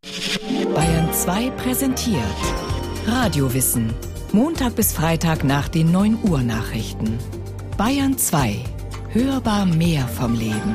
Bayern 2 präsentiert Radiowissen. Montag bis Freitag nach den 9 Uhr Nachrichten. Bayern 2. Hörbar mehr vom Leben.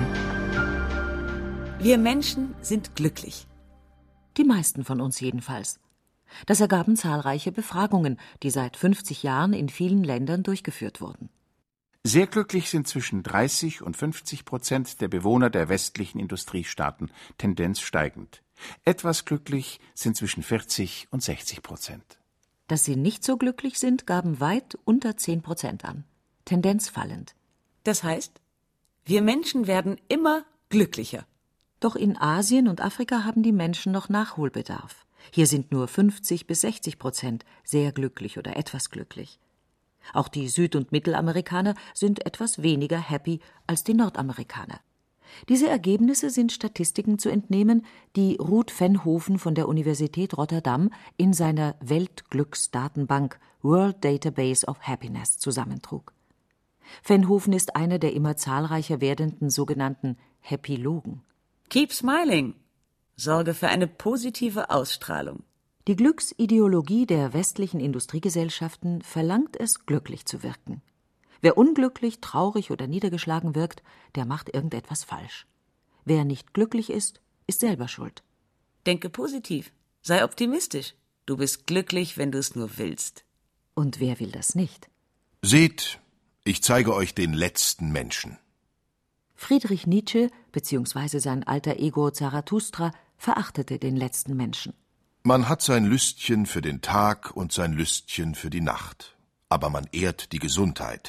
Wir Menschen sind glücklich. Die meisten von uns jedenfalls. Das ergaben zahlreiche Befragungen, die seit 50 Jahren in vielen Ländern durchgeführt wurden. Sehr glücklich sind zwischen 30 und 50% der Bewohner der westlichen Industriestaaten, Tendenz steigend. Etwas glücklich sind zwischen 40 und 60%. Dass sie nicht so glücklich sind, gaben weit unter 10% an. Tendenz fallend. Das heißt, wir Menschen werden immer glücklicher. Doch in Asien und Afrika haben die Menschen noch Nachholbedarf. Hier sind nur 50 bis 60% sehr glücklich oder etwas glücklich. Auch die Süd- und Mittelamerikaner sind etwas weniger happy als die Nordamerikaner. Diese Ergebnisse sind Statistiken zu entnehmen, die Ruud Veenhoven von der Universität Rotterdam in seiner Weltglücksdatenbank World Database of Happiness zusammentrug. Veenhoven ist einer der immer zahlreicher werdenden sogenannten Happylogen. Keep smiling. Sorge für eine positive Ausstrahlung. Die Glücksideologie der westlichen Industriegesellschaften verlangt es, glücklich zu wirken. Wer unglücklich, traurig oder niedergeschlagen wirkt, der macht irgendetwas falsch. Wer nicht glücklich ist, ist selber schuld. Denke positiv. Sei optimistisch. Du bist glücklich, wenn du es nur willst. Und wer will das nicht? Seht, ich zeige euch den letzten Menschen. Friedrich Nietzsche bzw. sein alter Ego Zarathustra verachtete den letzten Menschen. Man hat sein Lüstchen für den Tag und sein Lüstchen für die Nacht. Aber man ehrt die Gesundheit.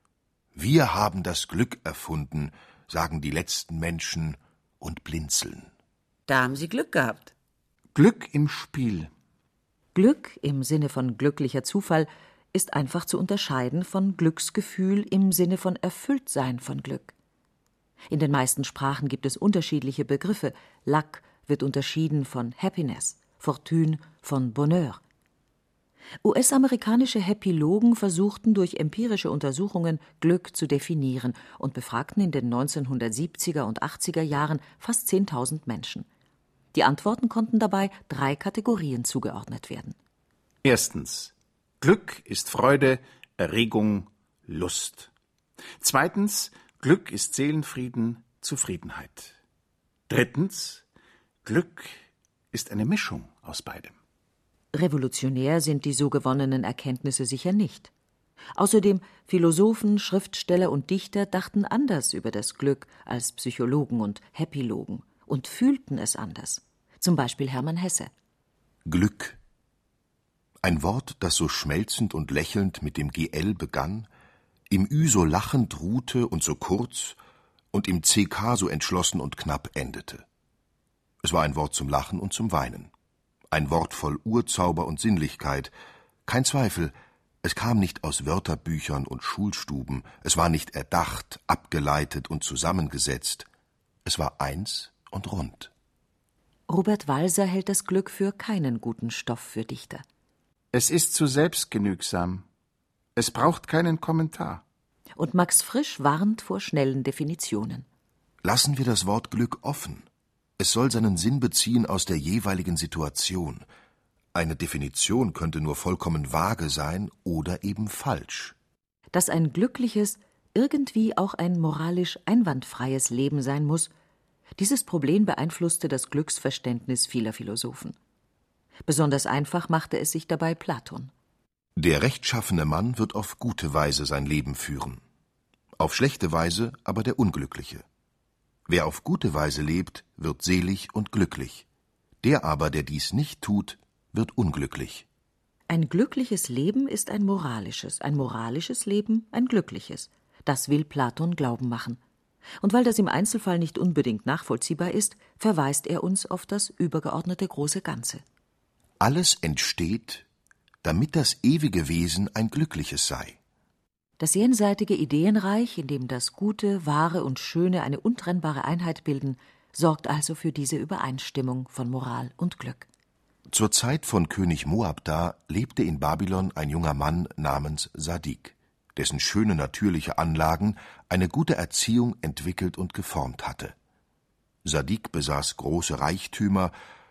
Wir haben das Glück erfunden, sagen die letzten Menschen und blinzeln. Da haben sie Glück gehabt. Glück im Spiel. Glück im Sinne von glücklicher Zufall ist einfach zu unterscheiden von Glücksgefühl im Sinne von Erfülltsein von Glück. In den meisten Sprachen gibt es unterschiedliche Begriffe. Luck wird unterschieden von Happiness, Fortune von Bonheur. US-amerikanische Happylogen versuchten durch empirische Untersuchungen Glück zu definieren und befragten in den 1970er und 80er Jahren fast 10.000 Menschen. Die Antworten konnten dabei 3 Kategorien zugeordnet werden. Erstens. Glück ist Freude, Erregung, Lust. Zweitens. Glück ist Seelenfrieden, Zufriedenheit. Drittens. Glück ist eine Mischung aus beidem. Revolutionär sind die so gewonnenen Erkenntnisse sicher nicht. Außerdem, Philosophen, Schriftsteller und Dichter dachten anders über das Glück als Psychologen und Happylogen und fühlten es anders. Zum Beispiel Hermann Hesse. Glück. Ein Wort, das so schmelzend und lächelnd mit dem GL begann, im Ü so lachend ruhte und so kurz und im CK so entschlossen und knapp endete. Es war ein Wort zum Lachen und zum Weinen. Ein Wort voll Urzauber und Sinnlichkeit. Kein Zweifel, es kam nicht aus Wörterbüchern und Schulstuben, es war nicht erdacht, abgeleitet und zusammengesetzt. Es war eins und rund. Robert Walser hält das Glück für keinen guten Stoff für Dichter. Es ist zu selbstgenügsam. Es braucht keinen Kommentar. Und Max Frisch warnt vor schnellen Definitionen. Lassen wir das Wort Glück offen. Es soll seinen Sinn beziehen aus der jeweiligen Situation. Eine Definition könnte nur vollkommen vage sein oder eben falsch. Dass ein glückliches, irgendwie auch ein moralisch einwandfreies Leben sein muss, dieses Problem beeinflusste das Glücksverständnis vieler Philosophen. Besonders einfach machte es sich dabei Platon. Der rechtschaffene Mann wird auf gute Weise sein Leben führen. Auf schlechte Weise aber der Unglückliche. Wer auf gute Weise lebt, wird selig und glücklich. Der aber, der dies nicht tut, wird unglücklich. Ein glückliches Leben ist ein moralisches Leben ein glückliches. Das will Platon glauben machen. Und weil das im Einzelfall nicht unbedingt nachvollziehbar ist, verweist er uns auf das übergeordnete große Ganze. Alles entsteht, damit das ewige Wesen ein glückliches sei. Das jenseitige Ideenreich, in dem das Gute, Wahre und Schöne eine untrennbare Einheit bilden, sorgt also für diese Übereinstimmung von Moral und Glück. Zur Zeit von König Moabda lebte in Babylon ein junger Mann namens Sadik, dessen schöne natürliche Anlagen eine gute Erziehung entwickelt und geformt hatte. Sadik besaß große Reichtümer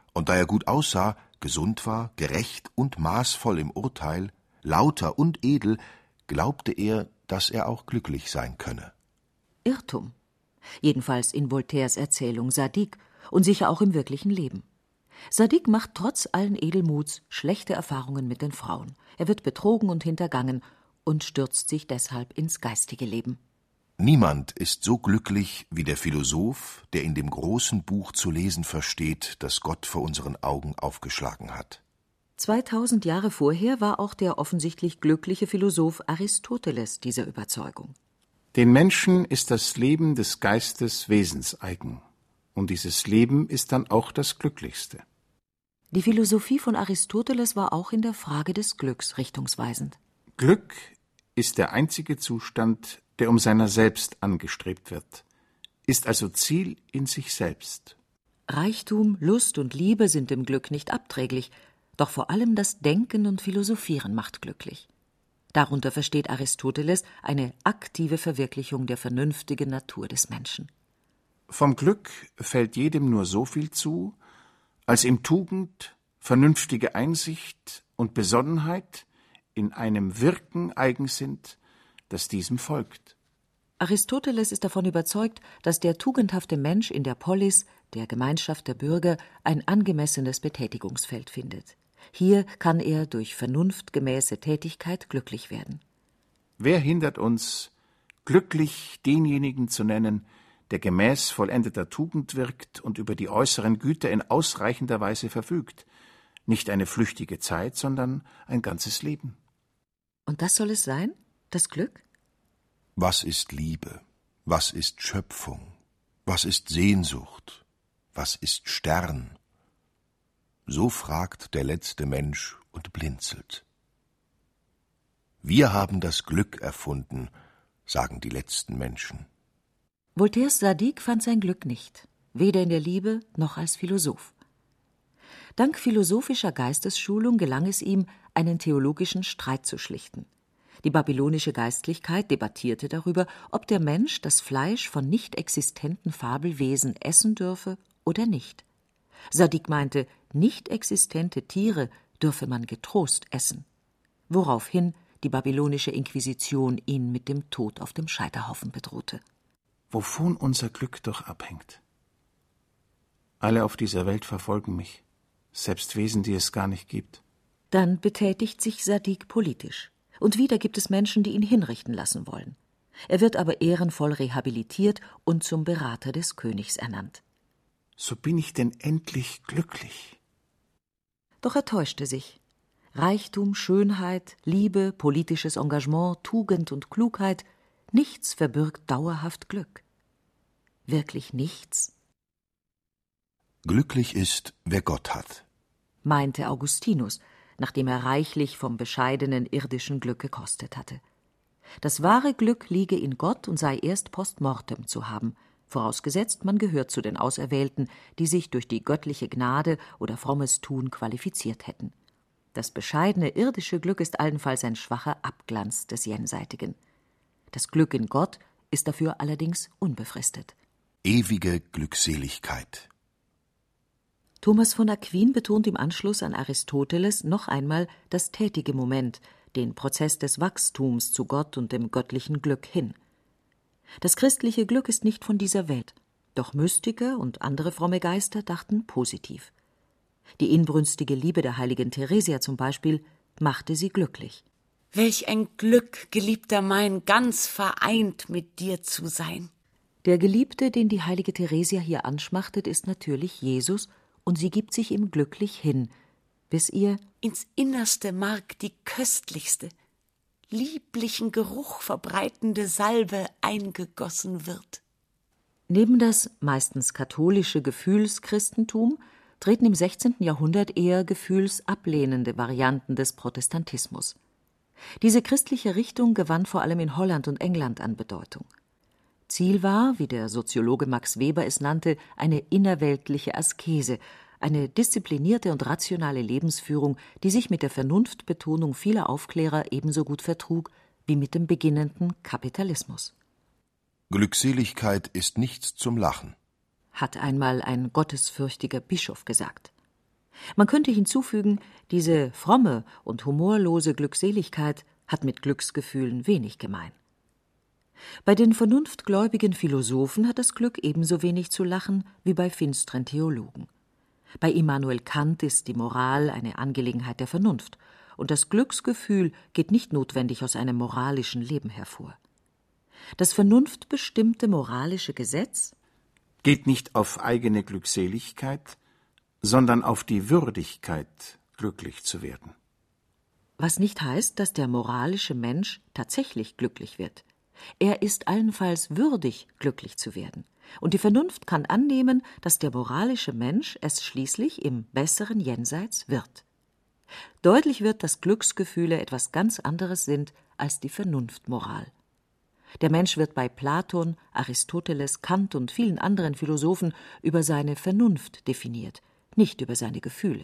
und da er gut aussah, gesund war, gerecht und maßvoll im Urteil, lauter und edel, glaubte er, dass er auch glücklich sein könne. Irrtum. Jedenfalls in Voltaires Erzählung Zadig und sicher auch im wirklichen Leben. Zadig macht trotz allen Edelmuts schlechte Erfahrungen mit den Frauen. Er wird betrogen und hintergangen und stürzt sich deshalb ins geistige Leben. Niemand ist so glücklich wie der Philosoph, der in dem großen Buch zu lesen versteht, das Gott vor unseren Augen aufgeschlagen hat. 2000 Jahre vorher war auch der offensichtlich glückliche Philosoph Aristoteles dieser Überzeugung. Den Menschen ist das Leben des Geistes wesenseigen. Und dieses Leben ist dann auch das Glücklichste. Die Philosophie von Aristoteles war auch in der Frage des Glücks richtungsweisend. Glück ist der einzige Zustand, der um seiner selbst angestrebt wird, ist also Ziel in sich selbst. Reichtum, Lust und Liebe sind dem Glück nicht abträglich, doch vor allem das Denken und Philosophieren macht glücklich. Darunter versteht Aristoteles eine aktive Verwirklichung der vernünftigen Natur des Menschen. Vom Glück fällt jedem nur so viel zu, als ihm Tugend, vernünftige Einsicht und Besonnenheit in einem Wirken eigen sind, das diesem folgt. Aristoteles ist davon überzeugt, dass der tugendhafte Mensch in der Polis, der Gemeinschaft der Bürger, ein angemessenes Betätigungsfeld findet. Hier kann er durch vernunftgemäße Tätigkeit glücklich werden. Wer hindert uns, glücklich denjenigen zu nennen, der gemäß vollendeter Tugend wirkt und über die äußeren Güter in ausreichender Weise verfügt? Nicht eine flüchtige Zeit, sondern ein ganzes Leben. Und das soll es sein? Das Glück? Was ist Liebe? Was ist Schöpfung? Was ist Sehnsucht? Was ist Stern? So fragt der letzte Mensch und blinzelt. Wir haben das Glück erfunden, sagen die letzten Menschen. Voltaires Zadig fand sein Glück nicht, weder in der Liebe noch als Philosoph. Dank philosophischer Geistesschulung gelang es ihm, einen theologischen Streit zu schlichten. Die babylonische Geistlichkeit debattierte darüber, ob der Mensch das Fleisch von nicht existenten Fabelwesen essen dürfe oder nicht. Zadig meinte, nicht existente Tiere dürfe man getrost essen, woraufhin die babylonische Inquisition ihn mit dem Tod auf dem Scheiterhaufen bedrohte. Wovon unser Glück doch abhängt. Alle auf dieser Welt verfolgen mich, selbst Wesen, die es gar nicht gibt. Dann betätigt sich Zadig politisch. Und wieder gibt es Menschen, die ihn hinrichten lassen wollen. Er wird aber ehrenvoll rehabilitiert und zum Berater des Königs ernannt. So bin ich denn endlich glücklich. Doch er täuschte sich. Reichtum, Schönheit, Liebe, politisches Engagement, Tugend und Klugheit, nichts verbirgt dauerhaft Glück. Wirklich nichts? Glücklich ist, wer Gott hat, meinte Augustinus, nachdem er reichlich vom bescheidenen irdischen Glück gekostet hatte. Das wahre Glück liege in Gott und sei erst post mortem zu haben, vorausgesetzt, man gehört zu den Auserwählten, die sich durch die göttliche Gnade oder frommes Tun qualifiziert hätten. Das bescheidene irdische Glück ist allenfalls ein schwacher Abglanz des Jenseitigen. Das Glück in Gott ist dafür allerdings unbefristet. Ewige Glückseligkeit. Thomas von Aquin betont im Anschluss an Aristoteles noch einmal das tätige Moment, den Prozess des Wachstums zu Gott und dem göttlichen Glück hin. Das christliche Glück ist nicht von dieser Welt, doch Mystiker und andere fromme Geister dachten positiv. Die inbrünstige Liebe der heiligen Theresia zum Beispiel machte sie glücklich. Welch ein Glück, Geliebter mein, ganz vereint mit dir zu sein. Der Geliebte, den die heilige Theresia hier anschmachtet, ist natürlich Jesus, und sie gibt sich ihm glücklich hin, bis ihr ins innerste Mark die köstlichste, lieblichen Geruch verbreitende Salbe eingegossen wird. Neben das meistens katholische Gefühlschristentum treten im 16. Jahrhundert eher gefühlsablehnende Varianten des Protestantismus. Diese christliche Richtung gewann vor allem in Holland und England an Bedeutung. Ziel war, wie der Soziologe Max Weber es nannte, eine innerweltliche Askese, eine disziplinierte und rationale Lebensführung, die sich mit der Vernunftbetonung vieler Aufklärer ebenso gut vertrug wie mit dem beginnenden Kapitalismus. Glückseligkeit ist nichts zum Lachen, hat einmal ein gottesfürchtiger Bischof gesagt. Man könnte hinzufügen, diese fromme und humorlose Glückseligkeit hat mit Glücksgefühlen wenig gemein. Bei den vernunftgläubigen Philosophen hat das Glück ebenso wenig zu lachen wie bei finsteren Theologen. Bei Immanuel Kant ist die Moral eine Angelegenheit der Vernunft, und das Glücksgefühl geht nicht notwendig aus einem moralischen Leben hervor. Das vernunftbestimmte moralische Gesetz geht nicht auf eigene Glückseligkeit, sondern auf die Würdigkeit, glücklich zu werden. Was nicht heißt, dass der moralische Mensch tatsächlich glücklich wird. Er ist allenfalls würdig, glücklich zu werden. Und die Vernunft kann annehmen, dass der moralische Mensch es schließlich im besseren Jenseits wird. Deutlich wird, dass Glücksgefühle etwas ganz anderes sind als die Vernunftmoral. Der Mensch wird bei Platon, Aristoteles, Kant und vielen anderen Philosophen über seine Vernunft definiert, nicht über seine Gefühle.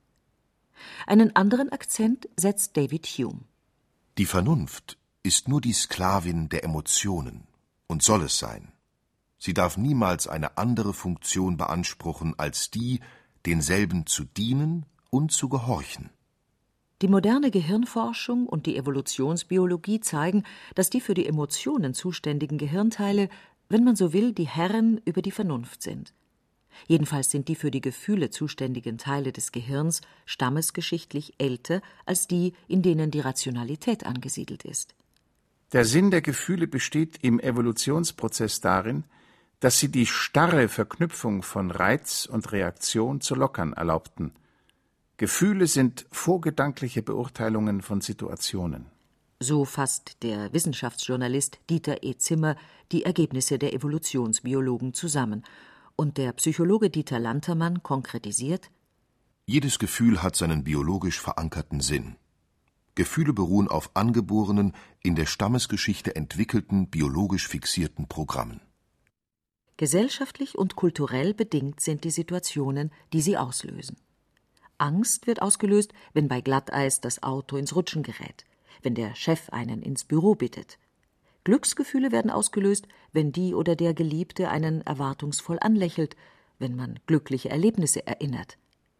Einen anderen Akzent setzt David Hume. Die Vernunft ist nur die Sklavin der Emotionen und soll es sein. Sie darf niemals eine andere Funktion beanspruchen als die, denselben zu dienen und zu gehorchen. Die moderne Gehirnforschung und die Evolutionsbiologie zeigen, dass die für die Emotionen zuständigen Gehirnteile, wenn man so will, die Herren über die Vernunft sind. Jedenfalls sind die für die Gefühle zuständigen Teile des Gehirns stammesgeschichtlich älter als die, in denen die Rationalität angesiedelt ist. Der Sinn der Gefühle besteht im Evolutionsprozess darin, dass sie die starre Verknüpfung von Reiz und Reaktion zu lockern erlaubten. Gefühle sind vorgedankliche Beurteilungen von Situationen. So fasst der Wissenschaftsjournalist Dieter E. Zimmer die Ergebnisse der Evolutionsbiologen zusammen. Und der Psychologe Dieter Lantermann konkretisiert: Jedes Gefühl hat seinen biologisch verankerten Sinn. Gefühle beruhen auf angeborenen, in der Stammesgeschichte entwickelten, biologisch fixierten Programmen. Gesellschaftlich und kulturell bedingt sind die Situationen, die sie auslösen. Angst wird ausgelöst, wenn bei Glatteis das Auto ins Rutschen gerät, wenn der Chef einen ins Büro bittet. Glücksgefühle werden ausgelöst, wenn die oder der Geliebte einen erwartungsvoll anlächelt, wenn man glückliche Erlebnisse erinnert.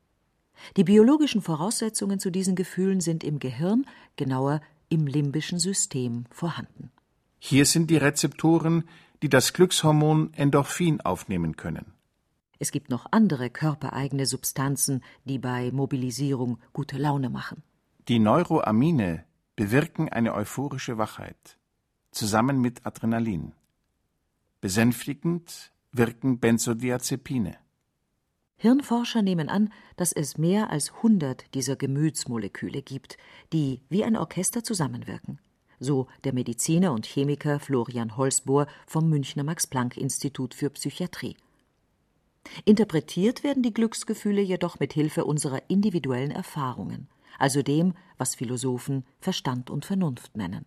Die biologischen Voraussetzungen zu diesen Gefühlen sind im Gehirn, genauer im limbischen System, vorhanden. Hier sind die Rezeptoren, die das Glückshormon Endorphin aufnehmen können. Es gibt noch andere körpereigene Substanzen, die bei Mobilisierung gute Laune machen. Die Neuroamine bewirken eine euphorische Wachheit, zusammen mit Adrenalin. Besänftigend wirken Benzodiazepine. Hirnforscher nehmen an, dass es mehr als 100 dieser Gemütsmoleküle gibt, die wie ein Orchester zusammenwirken. So der Mediziner und Chemiker Florian Holzbohr vom Münchner Max-Planck-Institut für Psychiatrie. Interpretiert werden die Glücksgefühle jedoch mit Hilfe unserer individuellen Erfahrungen, also dem, was Philosophen Verstand und Vernunft nennen.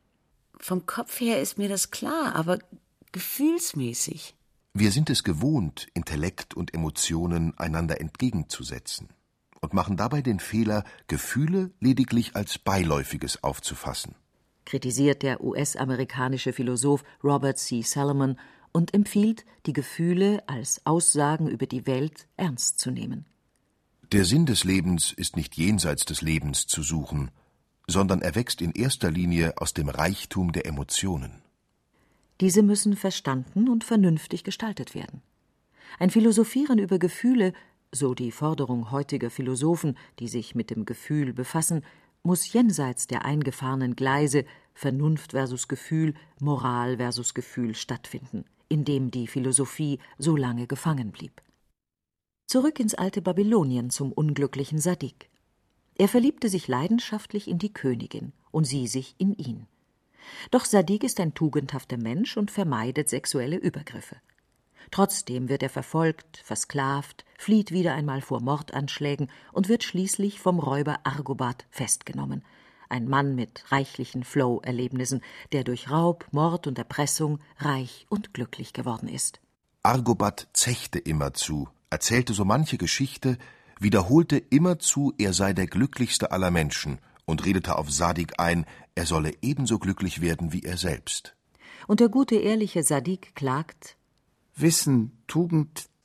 Vom Kopf her ist mir das klar, aber gefühlsmäßig. Wir sind es gewohnt, Intellekt und Emotionen einander entgegenzusetzen und machen dabei den Fehler, Gefühle lediglich als Beiläufiges aufzufassen. Kritisiert der US-amerikanische Philosoph Robert C. Salomon und empfiehlt, die Gefühle als Aussagen über die Welt ernst zu nehmen. Der Sinn des Lebens ist nicht jenseits des Lebens zu suchen, sondern erwächst in erster Linie aus dem Reichtum der Emotionen. Diese müssen verstanden und vernünftig gestaltet werden. Ein Philosophieren über Gefühle, so die Forderung heutiger Philosophen, die sich mit dem Gefühl befassen, muss jenseits der eingefahrenen Gleise Vernunft versus Gefühl, Moral versus Gefühl stattfinden, in dem die Philosophie so lange gefangen blieb. Zurück ins alte Babylonien zum unglücklichen Sadik. Er verliebte sich leidenschaftlich in die Königin und sie sich in ihn. Doch Sadik ist ein tugendhafter Mensch und vermeidet sexuelle Übergriffe. Trotzdem wird er verfolgt, versklavt, flieht wieder einmal vor Mordanschlägen und wird schließlich vom Räuber Argobat festgenommen. Ein Mann mit reichlichen Flow-Erlebnissen, der durch Raub, Mord und Erpressung reich und glücklich geworden ist. Argobat zechte immerzu, erzählte so manche Geschichte, wiederholte immerzu, er sei der glücklichste aller Menschen und redete auf Sadik ein, er solle ebenso glücklich werden wie er selbst. Und der gute, ehrliche Sadik klagt: Wissen, Tugend,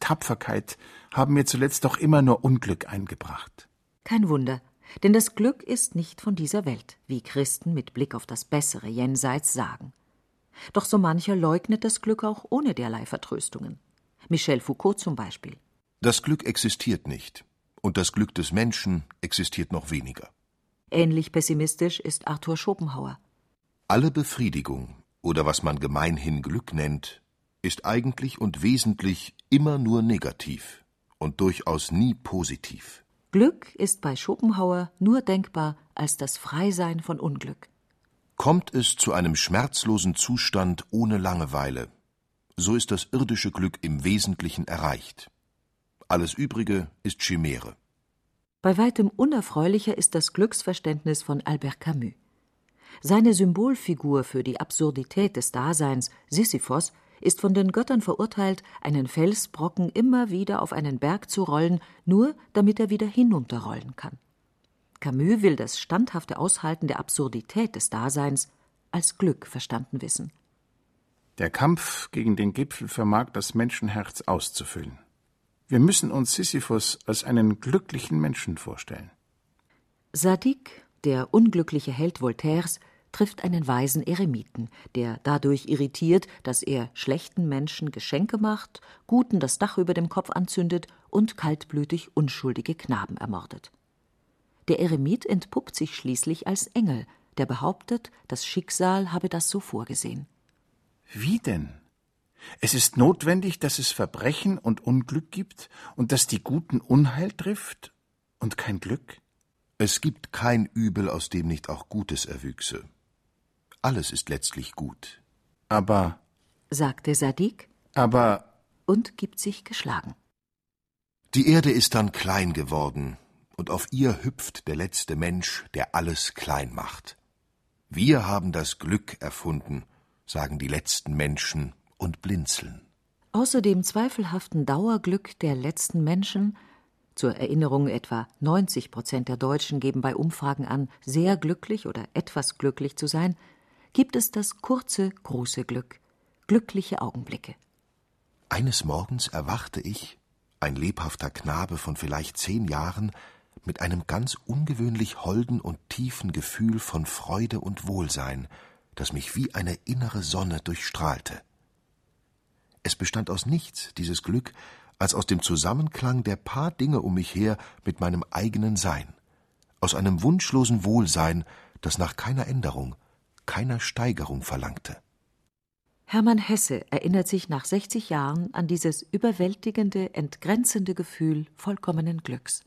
Tapferkeit haben mir zuletzt doch immer nur Unglück eingebracht. Kein Wunder, denn das Glück ist nicht von dieser Welt, wie Christen mit Blick auf das bessere Jenseits sagen. Doch so mancher leugnet das Glück auch ohne derlei Vertröstungen. Michel Foucault zum Beispiel. Das Glück existiert nicht, und das Glück des Menschen existiert noch weniger. Ähnlich pessimistisch ist Arthur Schopenhauer. Alle Befriedigung, oder was man gemeinhin Glück nennt, ist eigentlich und wesentlich immer nur negativ und durchaus nie positiv. Glück ist bei Schopenhauer nur denkbar als das Freisein von Unglück. Kommt es zu einem schmerzlosen Zustand ohne Langeweile, so ist das irdische Glück im Wesentlichen erreicht. Alles Übrige ist Chimäre. Bei weitem unerfreulicher ist das Glücksverständnis von Albert Camus. Seine Symbolfigur für die Absurdität des Daseins, Sisyphos, ist von den Göttern verurteilt, einen Felsbrocken immer wieder auf einen Berg zu rollen, nur damit er wieder hinunterrollen kann. Camus will das standhafte Aushalten der Absurdität des Daseins als Glück verstanden wissen. Der Kampf gegen den Gipfel vermag das Menschenherz auszufüllen. Wir müssen uns Sisyphos als einen glücklichen Menschen vorstellen. Zadig, der unglückliche Held Voltaires, trifft einen weisen Eremiten, der dadurch irritiert, dass er schlechten Menschen Geschenke macht, Guten das Dach über dem Kopf anzündet und kaltblütig unschuldige Knaben ermordet. Der Eremit entpuppt sich schließlich als Engel, der behauptet, das Schicksal habe das so vorgesehen. Wie denn? Es ist notwendig, dass es Verbrechen und Unglück gibt und dass die Guten Unheil trifft und kein Glück? Es gibt kein Übel, aus dem nicht auch Gutes erwüchse. Alles ist letztlich gut. Aber, sagte Zadig, und gibt sich geschlagen. Die Erde ist dann klein geworden, und auf ihr hüpft der letzte Mensch, der alles klein macht. Wir haben das Glück erfunden, sagen die letzten Menschen und blinzeln. Außer dem zweifelhaften Dauerglück der letzten Menschen, zur Erinnerung, etwa 90% der Deutschen geben bei Umfragen an, sehr glücklich oder etwas glücklich zu sein, gibt es das kurze, große Glück, glückliche Augenblicke. Eines Morgens erwachte ich, ein lebhafter Knabe von vielleicht 10 Jahren, mit einem ganz ungewöhnlich holden und tiefen Gefühl von Freude und Wohlsein, das mich wie eine innere Sonne durchstrahlte. Es bestand aus nichts, dieses Glück, als aus dem Zusammenklang der paar Dinge um mich her mit meinem eigenen Sein, aus einem wunschlosen Wohlsein, das nach keiner Änderung, keiner Steigerung verlangte. Hermann Hesse erinnert sich nach 60 Jahren an dieses überwältigende, entgrenzende Gefühl vollkommenen Glücks.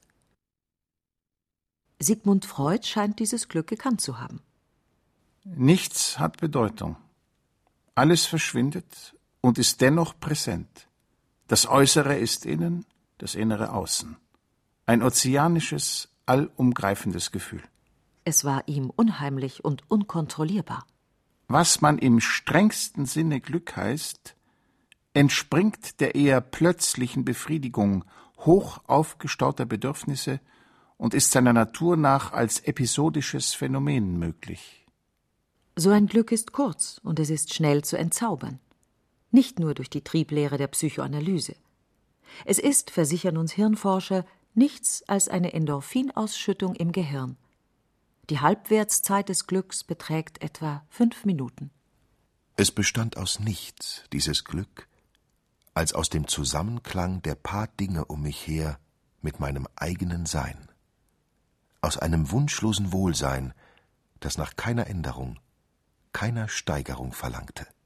Sigmund Freud scheint dieses Glück gekannt zu haben. Nichts hat Bedeutung. Alles verschwindet und ist dennoch präsent. Das Äußere ist innen, das Innere außen. Ein ozeanisches, allumgreifendes Gefühl. Es war ihm unheimlich und unkontrollierbar. Was man im strengsten Sinne Glück heißt, entspringt der eher plötzlichen Befriedigung hoch aufgestauter Bedürfnisse und ist seiner Natur nach als episodisches Phänomen möglich. So ein Glück ist kurz und es ist schnell zu entzaubern. Nicht nur durch die Trieblehre der Psychoanalyse. Es ist, versichern uns Hirnforscher, nichts als eine Endorphinausschüttung im Gehirn. Die Halbwertszeit des Glücks beträgt etwa 5 Minuten. Es bestand aus nichts, dieses Glück, als aus dem Zusammenklang der paar Dinge um mich her mit meinem eigenen Sein. Aus einem wunschlosen Wohlsein, das nach keiner Änderung, keiner Steigerung verlangte.